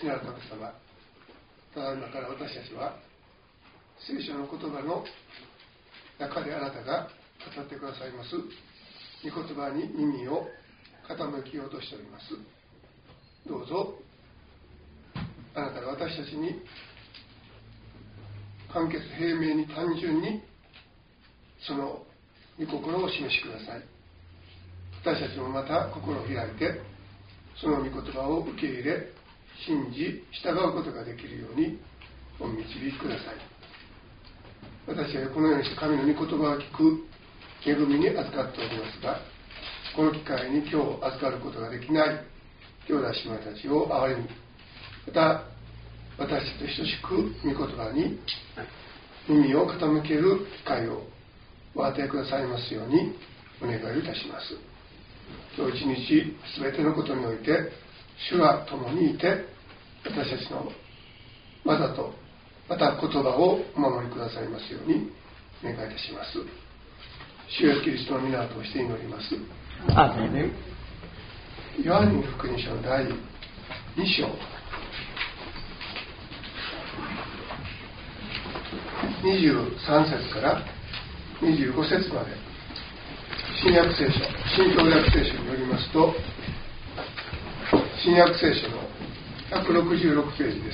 なる神様、ただいまから私たちは聖書の言葉の中であなたが語ってくださいます御言葉に耳を傾きようとしております。どうぞあなたが私たちに簡潔平明に単純にその御心をお示しください。私たちもまた心を開いてその御言葉を受け入れ信じ従うことができるようにお導きください。私はこのようにして神の御言葉を聞く恵みに預かっておりますが、この機会に今日預かることができない兄弟姉妹たちを憐れみ、また私たちと等しく御言葉に耳を傾ける機会をお与えくださいますようにお願いいたします。今日一日すべてのことにおいて主が共にいて私たちの技とまた言葉をお守りくださいますようにお願いいたします。主イエスキリストの皆を通して祈ります。 アーメン。 ヨハネの福音書の第2章23節から25節まで、新約聖書、新教約聖書によりますと、新約聖書の166ページです。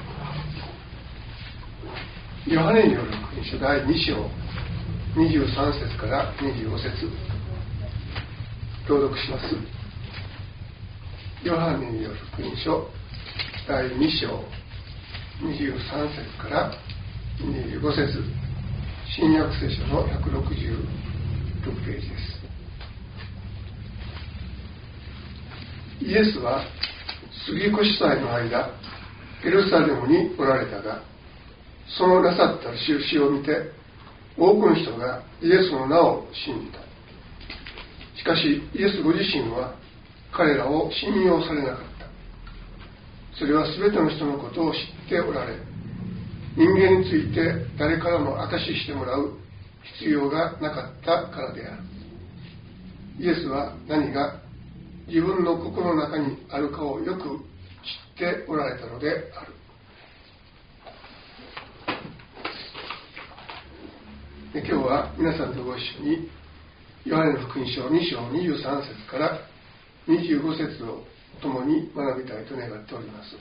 ヨハネによる福音書第2章23節から25節朗読します。ヨハネによる福音書第2章23節から25節、新約聖書の166ページです。イエスは杉越祭の間エルサレムにおられたが、そのなさった印を見て多くの人がイエスの名を信じた。しかしイエスご自身は彼らを信用されなかった。それはすべての人のことを知っておられ、人間について誰からも証ししてもらう必要がなかったからである。イエスは何が自分の心の中にあるかをよく知っておられたのである。で、今日は皆さんとご一緒にヨハネの福音書2章23節から25節を共に学びたいと願っております。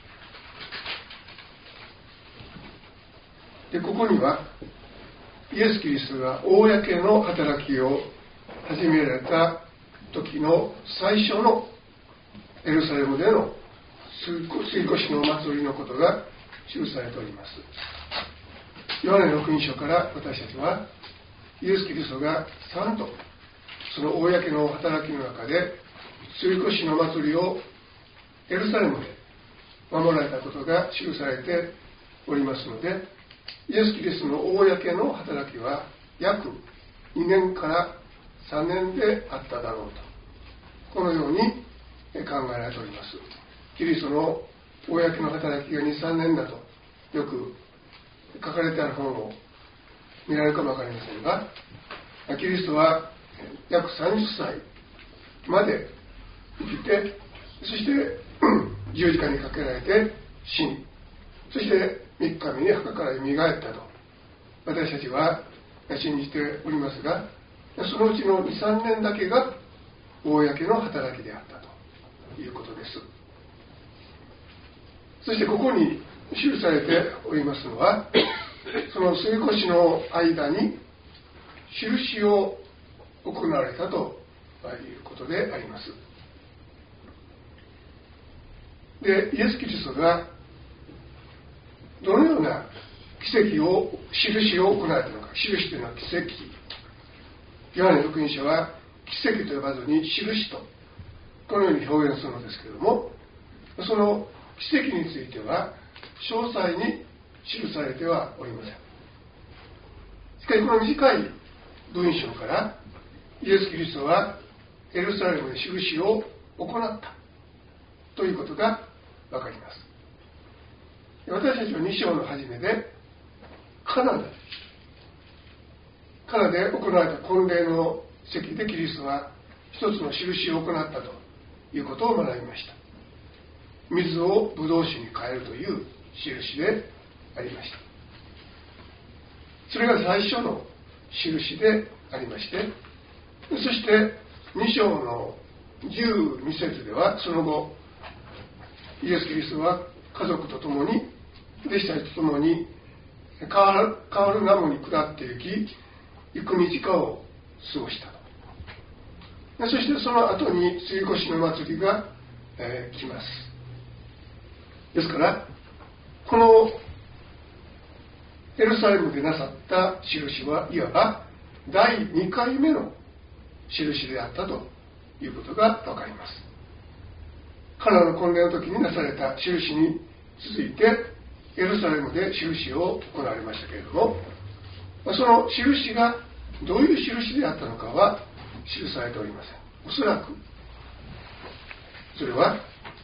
で、ここにはイエス・キリストが公の働きを始められた時の最初のエルサレムでの杉越の祭りのことが記されております。ヨハネの福音書から私たちはイエス・キリストがちゃんとその公の働きの中で杉越の祭りをエルサレムで守られたことが記されておりますので、イエス・キリストの公の働きは約2年から3年であっただろうと、このように考えられております。キリストの公の働きが 2,3 年だとよく書かれてある本を見られるかもわかりませんが、キリストは約30歳まで生きて、そして十字架にかけられて死に、そして3日目に墓から蘇ったと私たちは信じておりますが、そのうちの 2,3 年だけが公の働きであったということです。そしてここに記されておりますのは、その杉越の間に印を行われたということであります。で、イエス・キリストがどのような奇跡を印を行われたのか。印というのは奇跡。ヨハネの福音書は奇跡と呼ばずに印とこのように表現するのですけれども、その奇跡については詳細に記されてはおりません。しかしこの短い文章からイエス・キリストはエルサレムで印を行ったということがわかります。私たちは2章の初めでカナで行われた婚礼の席でキリストは一つの印を行ったということを学びました。 水をブドウ酒に変えるという印でありました。それが最初の印でありまして、そして2章の12節では、その後イエス・キリストは家族と共に、弟子たちと共にカールナムに下って行き、幾日かを過ごしたと。そしてその後に杉越の祭りが、来ます。ですからこのエルサレムでなさった印はいわば第2回目の印であったということがわかります。カナの婚礼の時になされた印に続いてエルサレムで印を行われましたけれども、その印がどういう印であったのかは記されておりません。おそらくそれは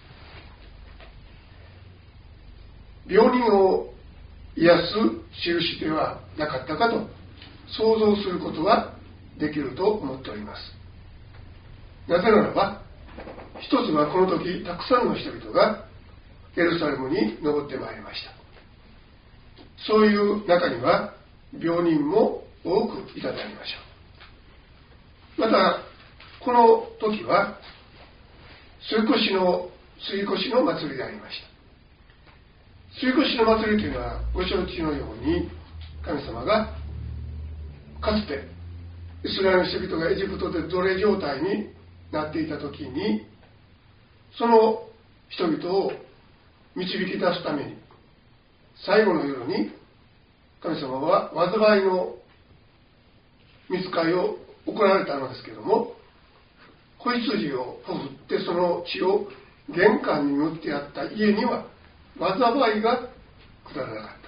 病人を癒す印ではなかったかと想像することはできると思っております。なぜならば、一つはこの時たくさんの人々がエルサレムに登ってまいりました。そういう中には病人も多くいたでありましょう。またこの時は杉越の祭りでありました。杉越の祭りというのはご承知のように、神様がかつてイスラエルの人々がエジプトで奴隷状態になっていた時に、その人々を導き出すために最後の夜に神様は災いの御使いを行われたのですけれども、子羊をほふってその血を玄関に塗ってあった家には災いが下らなかった。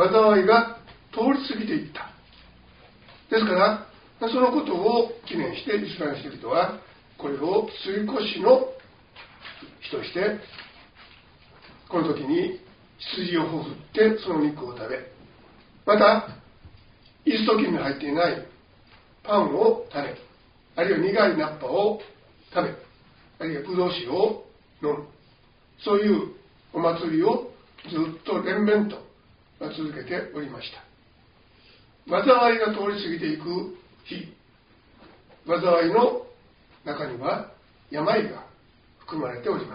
災いが通り過ぎていった。ですからそのことを記念してイスラエルの人々はこれを杉越の日として、この時に羊をほふってその肉を食べ、またイースト菌の入っていないパンを食べ、あるいは苦いナッパを食べ、あるいはブドウ酒を飲む、そういうお祭りをずっと連綿と続けておりました。災いが通り過ぎていく日、災いの中には病が含まれております。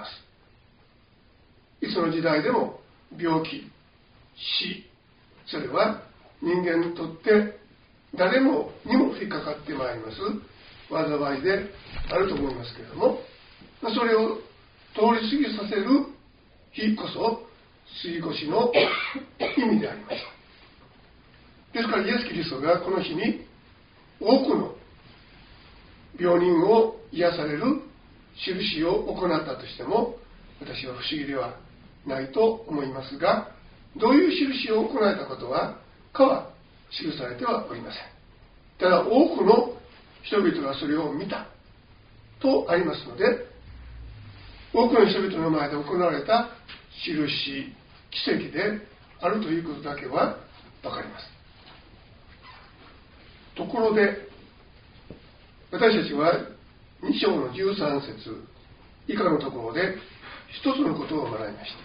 いつの時代でも病気、死、それは人間にとって誰もにも降りかかってまいります災いであると思いますけれども、それを通り過ぎさせる日こそ杉越の意味でありました。ですからイエス・キリストがこの日に多くの病人を癒される印を行ったとしても、私は不思議ではないと思いますが、どういう印を行われたことは記されてはおりません。ただ多くの人々がそれを見たとありますので、多くの人々の前で行われた印、奇跡であるということだけは分かります。ところで私たちは2章の13節以下のところで一つのことを学びました。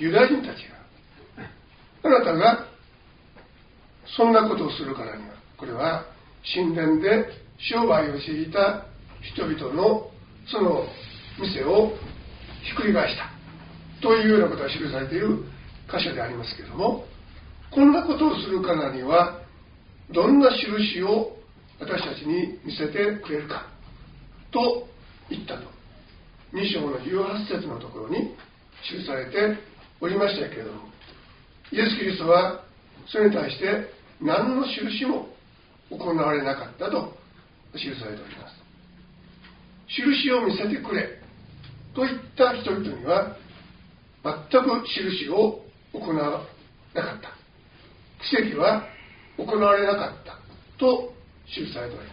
ユダヤ人たちが、あなたがそんなことをするからには、これは神殿で商売をしていた人々のその店をひっくり返したというようなことが記されている箇所でありますけれども、こんなことをするからにはどんな印を私たちに見せてくれるかと言ったと、2章の18節のところに記されておりましたけれども、イエス・キリストはそれに対して何の印も行われなかったと記されております。印を見せてくれといった人々には全く印を行わなかった、奇跡は行われなかったと記されております。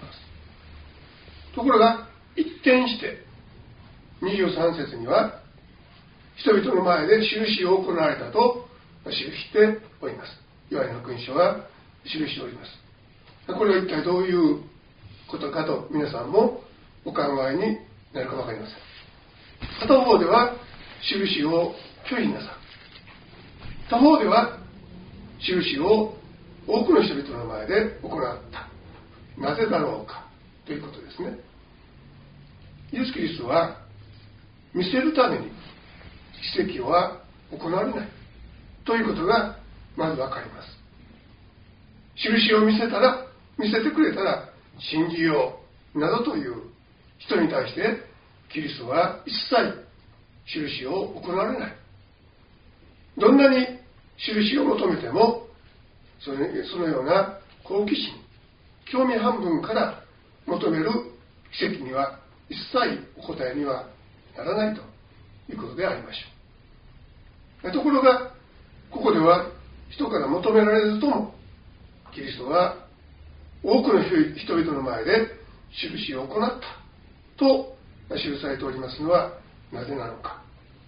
ところが一転して23節には人々の前で印を行われたと記しております。ヨハネの福音書は記しております。これは一体どういうことかと皆さんもお考えになるか分かりません。片方では印を拒否なさる。他方では印を多くの人々の前で行った。なぜだろうかということですね。イエス・キリストは見せるために奇跡は行われないということがまず分かります。印を見せてくれたら信じようなどという人に対してキリストは一切印を行われない。どんなに印を求めてもそのような好奇心、興味半分から求める奇跡には一切お答えにはならないということでありましょう。ところがここでは人から求められずともキリストは多くの人々の前で印を行ったと記されておりますのはなぜなのか。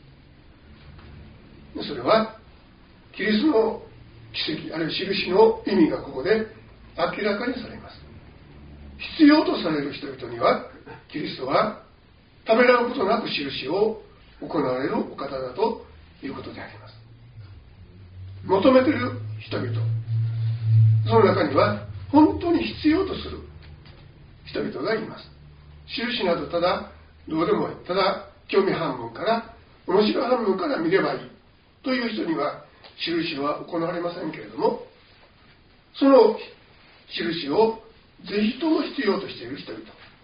それはキリストの奇跡あるいは印の意味がここで明らかにされます。必要とされる人々にはキリストはためらうことなく印を行われるお方だということであります。求めている人々、その中には本当に必要とする人々がいます。印などただどうでもいい、ただ興味半分から面白い半分から見ればいいという人には印は行われませんけれども、その印をぜひとも必要としている人々、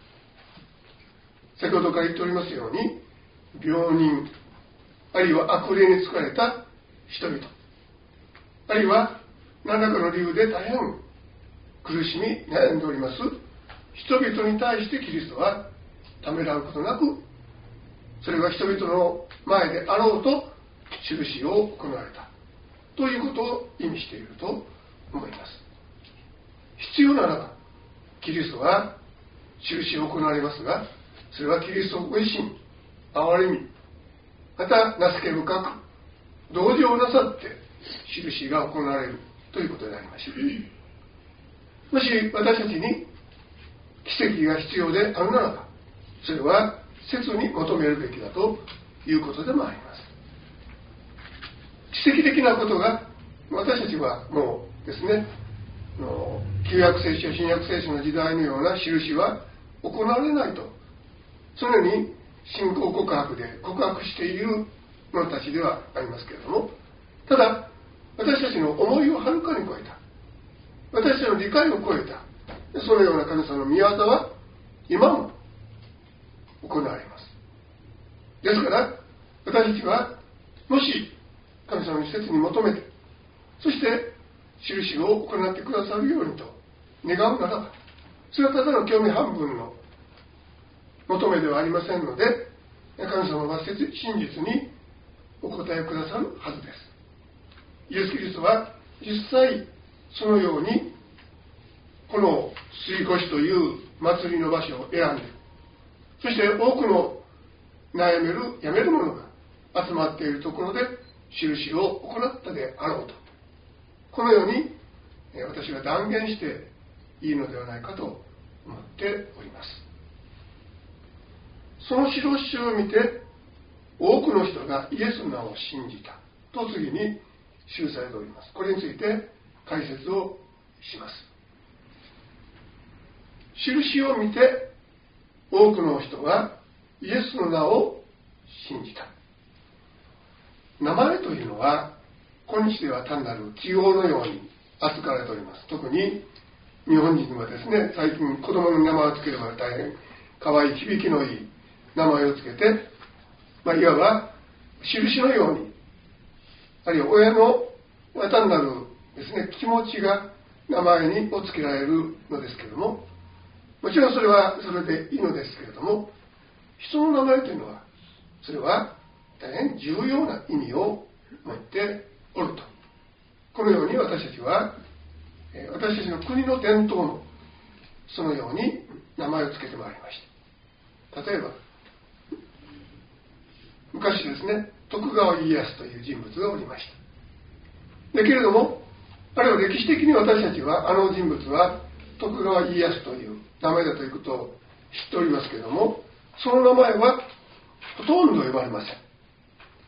先ほどから言っておりますように病人、あるいは悪霊に疲れた人々、あるいは何らかの理由で大変苦しみ悩んでおります人々に対してキリストはためらうことなく、それが人々の前であろうと印を行われたということを意味していると思います。必要ならばキリストは印を行われますが、それはキリストご自身憐れみ、また情け深く同情なさって印が行われるということでありましょう。もし私たちに奇跡が必要であるならば、それは切に求めるべきだということでもあります。奇跡的なことが私たちはもうですね、旧約聖書新約聖書の時代のような印は行われないと常に信仰告白で告白している者たちではありますけれども、ただ私たちの思いをはるかに超えた、私たちの理解を超えたそのような神様の御業は今も行われます。ですから私たちはもし神様に切に求めて、そして印を行ってくださるようにと願うならば、それはただの興味半分の求めではありませんので、神様は真実にお答えくださるはずです。イエス・キリストは実際そのようにこの水越という祭りの場所を選んで、そして多くの悩めるやめる者が集まっているところで印を行ったであろうと、このように私は断言していいのではないかと思っております。その印を見て多くの人がイエスの名を信じたと次に記されております。これについて解説をします。印を見て多くの人がイエスの名を信じた。名前というのは今日では単なる記号のように扱われております。特に日本人はですね、最近子供の名前をつければ大変可愛い響きのいい名前をつけて、いわば印のように、あるいは親の単なるですね、気持ちが名前にをつけられるのですけれども、もちろんそれはそれでいいのですけれども、人の名前というのはそれは大変重要な意味を持っておると、このように私たちは私たちの国の伝統もそのように名前を付けてまいりました。例えば昔ですね、徳川家康という人物がおりました。だけれども、あるいは歴史的に私たちはあの人物は徳川家康という名前だということを知っておりますけれども、その名前はほとんど呼ばれません。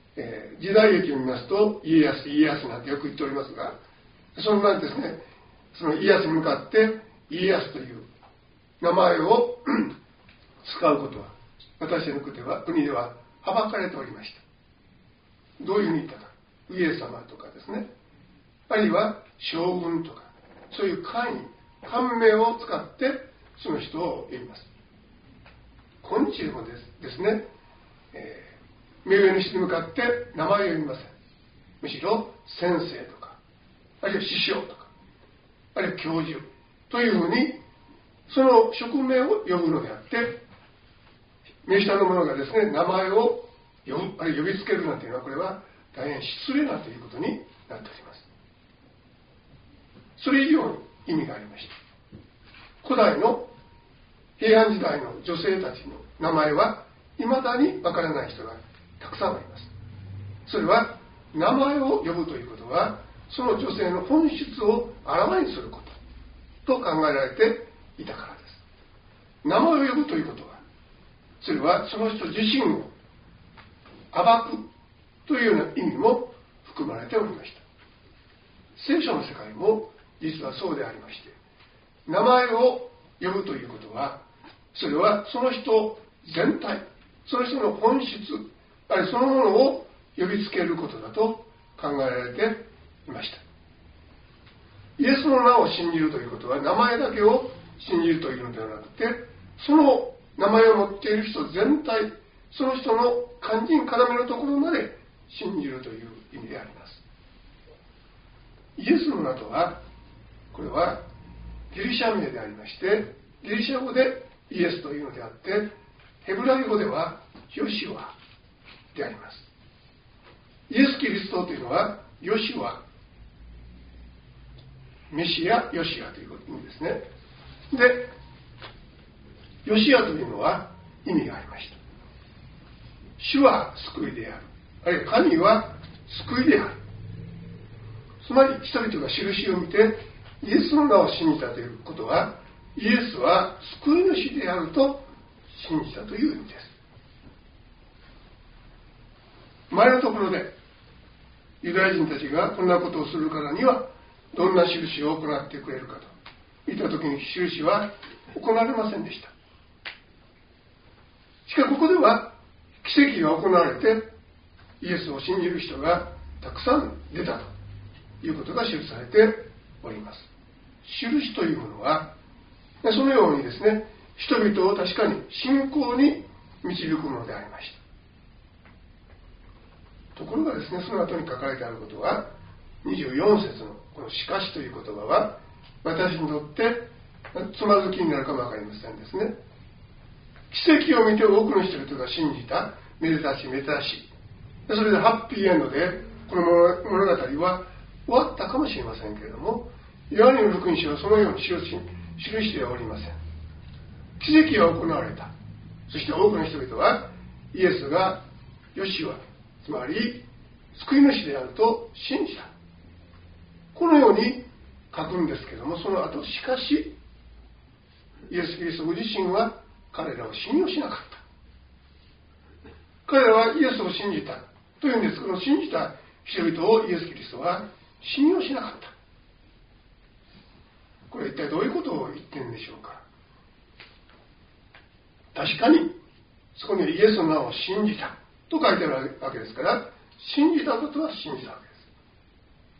時代劇を見ますと家康なんてよく言っておりますが、そんなんですね、その家康に向かって家康という名前を使うことは私の国でははばかれておりました。どういう意味だか、上様とかですね、あるいは将軍とか、そういう官名を使ってその人を呼びます。今日もですね、目上の人に向かって名前を呼びません。むしろ先生とか、あるいは師匠とか、あるいは教授というふうにその職名を呼ぶのであって、目下の者がですね、名前を呼びつけるなんていうのは、これは大変失礼なということになっております。それ以上に意味がありました。古代の平安時代の女性たちの名前は未だにわからない人がたくさんあります。それは名前を呼ぶということは、その女性の本質をあらわにすることと考えられていたからです。名前を呼ぶということは、それはその人自身を暴くというような意味も含まれておりました。聖書の世界も実はそうでありまして、名前を呼ぶということは、それはその人全体、その人の本質、あるいはそのものを呼びつけることだと考えられていました。イエスの名を信じるということは、名前だけを信じるというのではなくて、その名前を持っている人全体、その人の肝心要のところまで信じるという意味であります。イエスの名とは、これはギリシャ名でありまして、ギリシャ語でイエスというのであって、ヘブライ語ではヨシュアであります。イエス・キリストというのはヨシュア、メシア、ヨシアという意味ですね。で、ヨシアというのは意味がありました。主は救いである、あるいは神は救いである。つまり人々が印を見てイエスの名を信じたということは、イエスは救い主であると信じたという意味です。前のところでユダヤ人たちがこんなことをするからにはどんな印を行ってくれるかと言った時に、印は行われませんでした。しかしここでは奇跡が行われてイエスを信じる人がたくさん出たということが記されております。印というものはそのようにですね、人々を確かに信仰に導くものでありました。ところがですね、その後に書かれてあることは、24節のこのしかしという言葉は、私にとってつまずきになるかもわかりませんですね。奇跡を見て多くの人々が信じた、めでたしめでたし、それでハッピーエンドでこの物語は終わったかもしれませんけれども、ヨハネの福音書はそのように記してはおりません。奇跡が行われた。そして多くの人々はイエスがヨシュア、つまり救い主であると信じた。このように書くんですけども、その後しかしイエス・キリストご自身は彼らを信用しなかった。彼らはイエスを信じたというんですけど、信じた人々をイエス・キリストは信用しなかった。これは一体どういうことを言っているんでしょうか。確かにそこにイエスの名を信じたと書いてあるわけですから、信じたことは信じたわけです。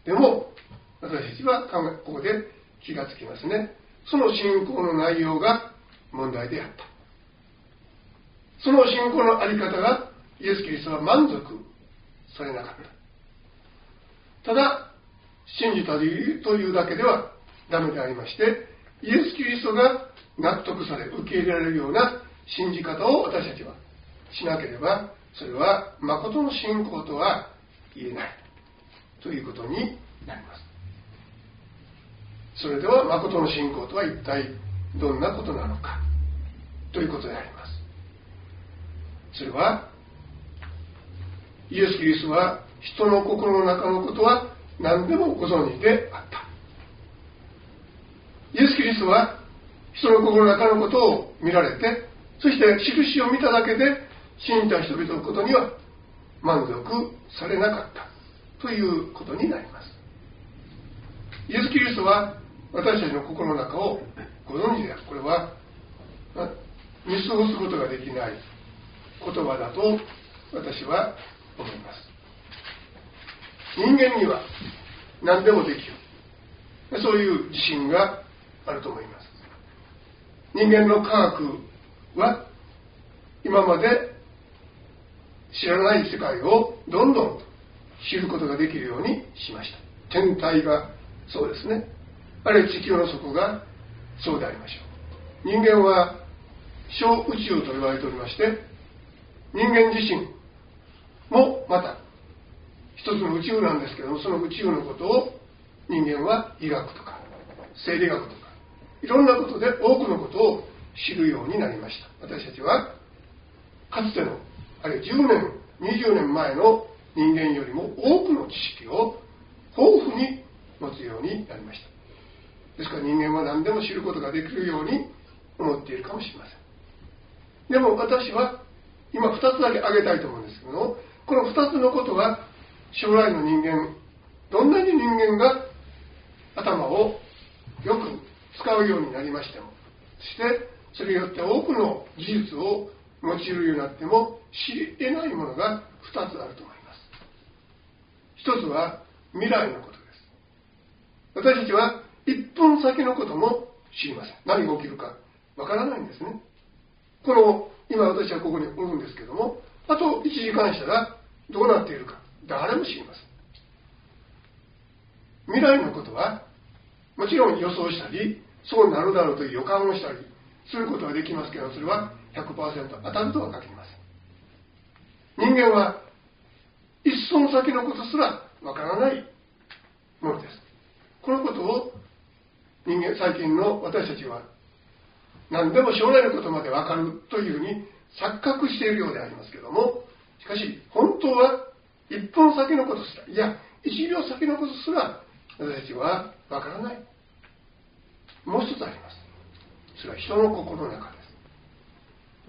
でも私たちはここで気がつきますね。その信仰の内容が問題であった。その信仰のあり方がイエス・キリストは満足されなかった。ただ信じたというだけではダメでありまして、イエス・キリストが納得され受け入れられるような信じ方を私たちはしなければ、それは誠の信仰とは言えないということになります。それでは誠の信仰とは一体どんなことなのかということであります。それはイエス・キリストは人の心の中のことは何でもご存知であった。イエス・キリストは人の心の中のことを見られて、そして印を見ただけで信じた人々のことには満足されなかったということになります。イエス・キリストは私たちの心の中をご存知である。これは見過ごすことができない言葉だと私は思います。人間には何でもできる、そういう自信があると思います。人間の科学は今まで知らない世界をどんどん知ることができるようにしました。天体がそうですね、あるいは地球の底がそうでありましょう。人間は小宇宙と言われておりまして、人間自身もまた一つの宇宙なんですけども、その宇宙のことを人間は医学とか生理学とかいろんなことで多くのことを知るようになりました。私たちはかつてのあるいは10年20年前の人間よりも多くの知識を豊富に持つようになりました。ですから人間は何でも知ることができるように思っているかもしれません。でも私は今2つだけ挙げたいと思うんですけども、この2つのことは将来の人間、どんなに人間が頭をよく使うようになりましても、そしてそれによって多くの技術を用いるようになっても知り得ないものが2つあると思います。1つは未来のことです。私たちは1分先のことも知りません。何が起きるかわからないんですね。この今私はここにおるんですけども、あと1時間したらどうなっているか誰も知りません。未来のことはもちろん予想したりそうなるだろうという予感をしたりすることはできますけど、それは 100% 当たるとは限りません。人間は一寸先のことすらわからないものです。このことを最近の私たちは何でも将来のことまでわかるというふうに錯覚しているようでありますけども、しかし本当は1分先のことすら、いや1秒先のことすら私たちはわからない。もう一つあります。それは人の心の中です。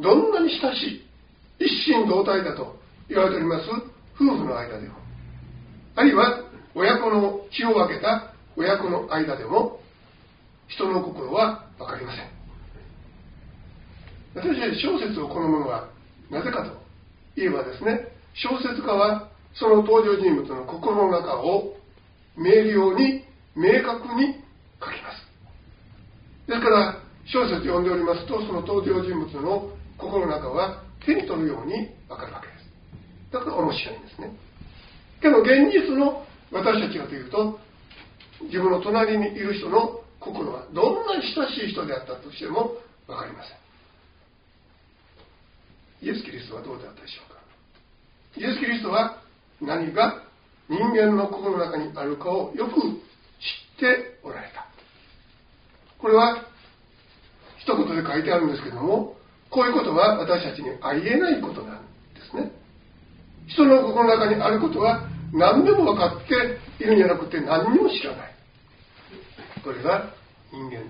どんなに親しい一心同体だと言われております夫婦の間でも、あるいは親子の血を分けた親子の間でも人の心は分かりません。私たち小説を好むのはなぜかといえばですね、小説家はその登場人物の心の中を明瞭に明確に書きます。ですから小説を読んでおりますと、その登場人物の心の中は手に取るように分かるわけです。だから面白いんですね。けど現実の私たちはというと、自分の隣にいる人の心はどんなに親しい人であったとしても分かりません。イエス・キリストはどうであったでしょうか。イエス・キリストは何が人間の心の中にあるかをよく知っておられた。これは一言で書いてあるんですけども、こういうことは私たちにありえないことなんですね。人の心の中にあることは何でも分かっているんじゃなくて何にも知らない。これが人間です。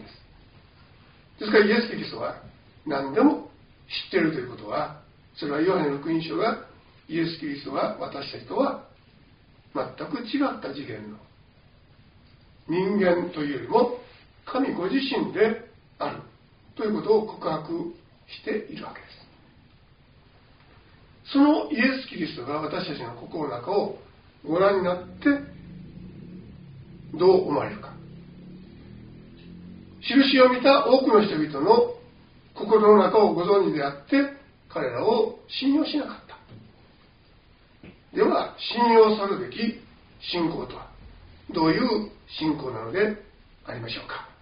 ですからイエス・キリストは何でも知っているということは、それはヨハネの福音書がイエス・キリストは私たちとは全く違った次元の人間というよりも神ご自身であるということを告白しているわけです。そのイエス・キリストが私たちの心の中をご覧になってどう思われるか。印を見た多くの人々の心の中をご存知であって彼らを信用しなかった。では信用さるべき信仰とはどういう信仰なのでありましょうか。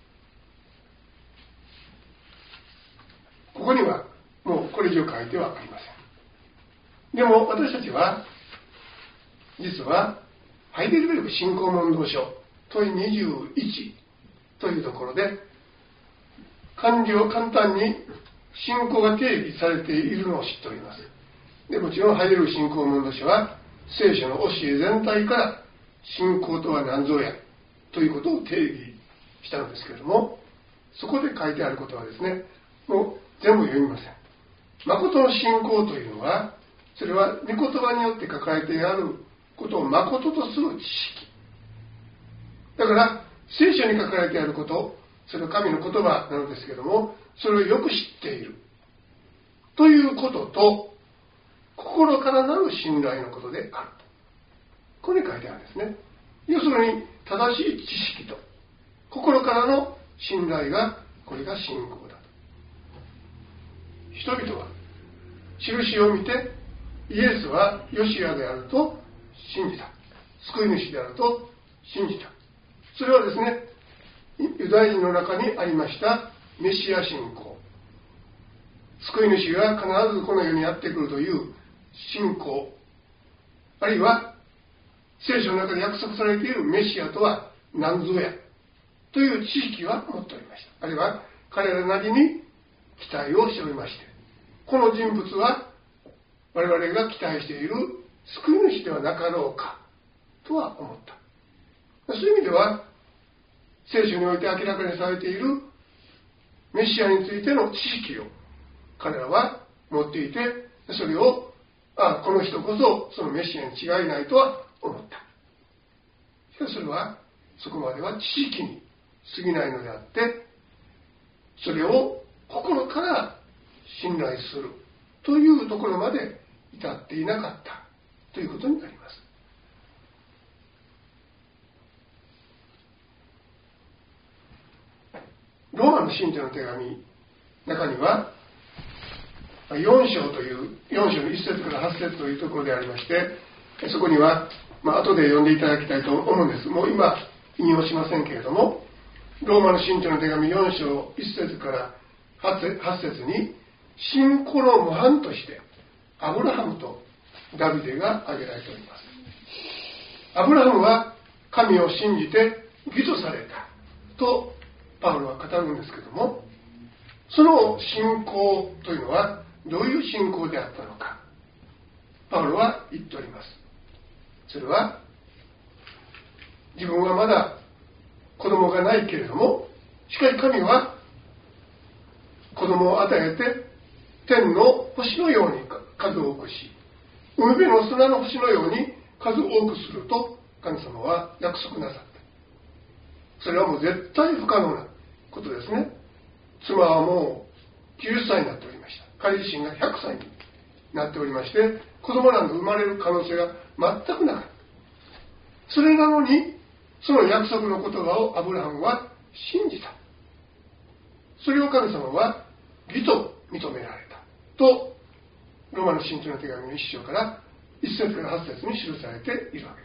ここにはもうこれ以上書いてはありません。でも私たちは実はハイデルベルク信仰問答書問い21というところで簡単に信仰が定義されているのを知っております。でもちろんハイデルベルク信仰問答書は聖書の教え全体から信仰とは何ぞやということを定義したのですけれども、そこで書いてあることはですね、もう全部読みません。誠の信仰というのはそれは御言葉によって抱えてあることを誠とする知識だから、聖書に書かれてあること、それは神の言葉なのですけども、それをよく知っているということと、心からなる信頼のことであると、ここに書いてあるんですね。要するに正しい知識と心からの信頼が、これが信仰だと。人々は印を見てイエスはヨシアであると信じた、救い主であると信じた。それはですね、ユダヤ人の中にありましたメシア信仰、救い主が必ずこの世にやってくるという信仰、あるいは聖書の中で約束されているメシアとは何ぞやという知識は持っておりました。あるいは彼らなりに期待をしておりまして、この人物は我々が期待している救い主ではなかろうかとは思った。そういう意味では、聖書において明らかにされているメシアについての知識を彼らは持っていて、それをこの人こそそのメシアに違いないとは思った。しかしそれはそこまでは知識に過ぎないのであって、それを心から信頼するというところまで至っていなかったということになります。ローマの信徒の手紙中には4章という4章の1節から8節というところでありまして、そこには後で読んでいただきたいと思うんです。もう今引用しませんけれども、ローマの信徒の手紙4章1節から8節に、信仰の模範としてアブラハムとダビデが挙げられております。アブラハムは神を信じて義とされたとパウロは語るんですけども、その信仰というのはどういう信仰であったのか、パウロは言っております。それは、自分はまだ子供がないけれども、しかし神は子供を与えて天の星のように数多くし、海辺の砂の星のように数多くすると神様は約束なさった。それはもう絶対不可能なことですね。妻はもう90歳になっておりました。彼自身が100歳になっておりまして、子供なんか生まれる可能性が全くなかった。それなのに、その約束の言葉をアブラハムは信じた。それを神様は義と認められたと、ローマの信徒の手紙の1章から1節から8節に記されているわけです。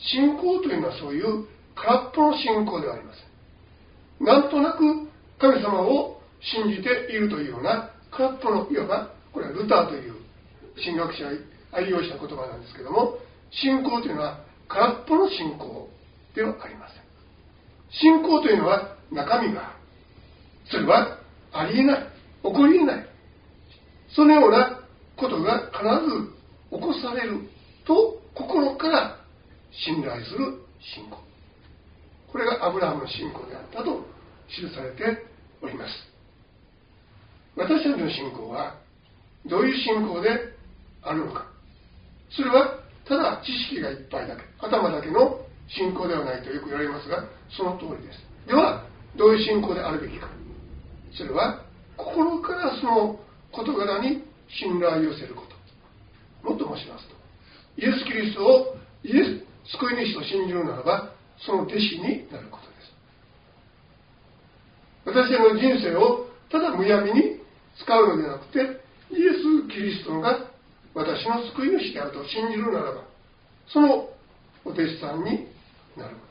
信仰というのはそういう空っぽの信仰ではありません。なんとなく神様を信じているというような空っぽの、いわばこれはルターという神学者が愛用した言葉なんですけども、信仰というのは空っぽの信仰ではありません。信仰というのは中身がある。それはありえない、起こりえない、そのようなことが必ず起こされると心から信頼する信仰、これがアブラハムの信仰であったと記されております。私たちの信仰はどういう信仰であるのか、それはただ知識がいっぱいだけ、頭だけの信仰ではないとよく言われますが、その通りです。ではどういう信仰であるべきか、それは心からその事柄に信頼を寄せること。もっと申しますと、イエス・キリストを救い主と信じるならば、その弟子になることです。私たちの人生をただむやみに使うのではなくて、イエス・キリストが私の救い主であると信じるならば、そのお弟子さんになること。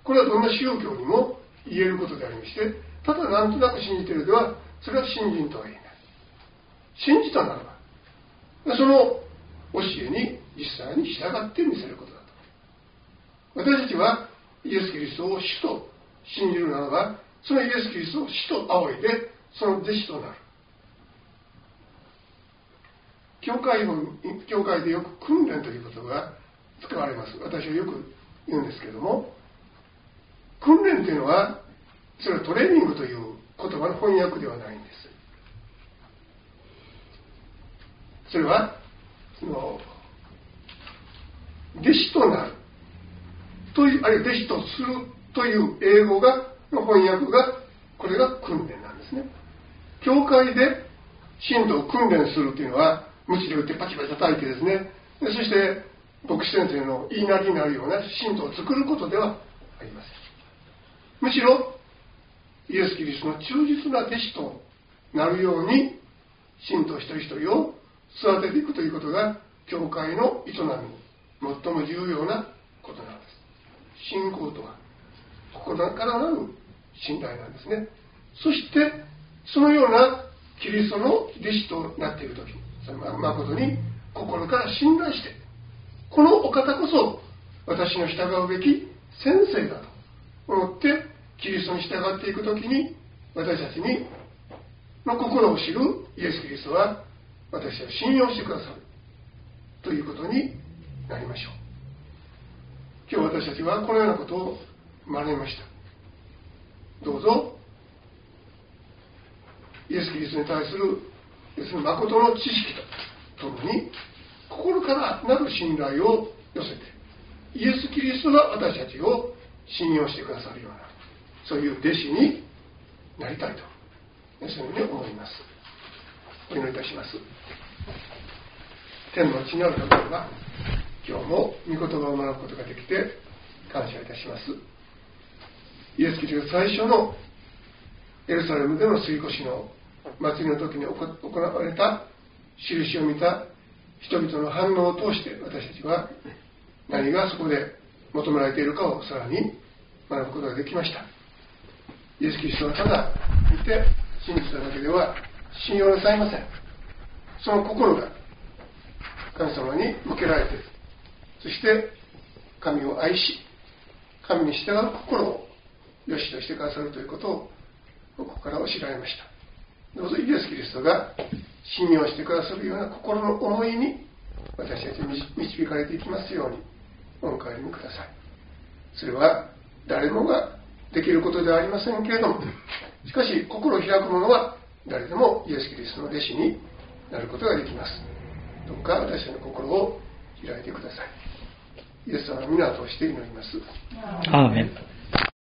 これはどんな宗教にも言えることでありまして、ただなんとなく信じているでは、それは信心とは言えない。信じたならば、その教えに実際に従ってみせることだと。私たちはイエス・キリストを主と信じるならば、そのイエス・キリストを主と仰いで、その弟子となる。教会でよく訓練ということが使われます。私はよく言うんですけれども、訓練というのは、それはトレーニングという言葉の翻訳ではないんです。 それはその弟子となるという、あるいは弟子とするという英語の翻訳が、これが訓練なんですね。教会で信徒を訓練するというのは、鞭で打ってパキパキ叩いてですね、そして牧師先生の言いなりになるような信徒を作ることではありません。むしろイエス・キリストの忠実な弟子となるように信徒一人一人を育てていくということが教会の営みに最も重要なことなんです。信仰とは心からなる信頼なんですね。そしてそのようなキリストの弟子となっているとき、誠に心から信頼して、このお方こそ私の従うべき先生だと思ってキリストに従っていくときに、私たちの心を知るイエス・キリストは私たちを信用してくださるということになりましょう。今日私たちはこのようなことを学びました。どうぞイエス・キリストに対する誠の知識とともに心からなる信頼を寄せて、イエス・キリストが私たちを信用してくださるような、そういう弟子になりたいと、そういうふうに思います。お祈りいたします。天の地にある方は、今日も御言葉を学ぶことができて感謝いたします。イエス・キリストが最初のエルサレムでの杉越の祭りの時に行われた印を見た人々の反応を通して、私たちは何がそこで求められているかをさらに学ぶことができました。イエス・キリストはただ見て信じただけでは信用なさいません。その心が神様に向けられて、そして神を愛し神に従う心を良しとしてくださるということをここから教えられました。どうぞイエス・キリストが信用してくださるような心の思いに私たちに導かれていきますようにお迎えにください。それは誰もができることではありませんけれども、しかし心を開く者は誰でもイエス・キリストの弟子になることができます。どうか私たちの心を開いてください。イエス様の皆を通して祈ります。 アーメン。